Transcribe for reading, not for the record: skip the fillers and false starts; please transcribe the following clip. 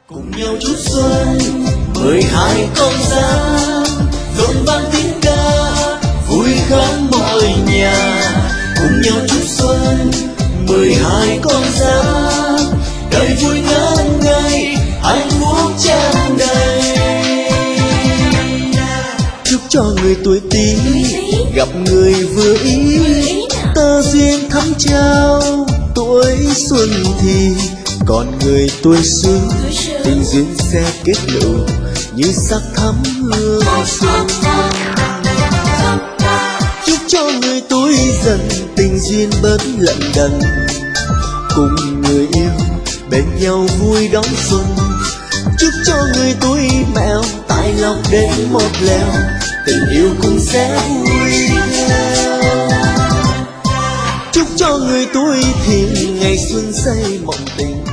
Cùng nhau chút xuân 12 con giáp rộn vang tiếng ca vui khắp mọi nhà. Cùng nhau chút xuân 12 con giáp đời vui ngất ngây hạnh phúc tràn đầy. Chúc cho người tuổi Tý gặp người vừa ý, tơ duyên thắm trao tuổi xuân thì còn người tuổi Sửu tình duyên sẽ kết nối như sắc thắm hương xuân. Chúc cho người tuổi Dần tình duyên bớt lận đận, cùng người yêu bên nhau vui đón xuân. Chúc cho người tuổi Mẹo tài lộc đến một lèo, tình yêu cũng sẽ vui theo. Chúc cho người tuổi Thìn ngày xuân say mộng tình,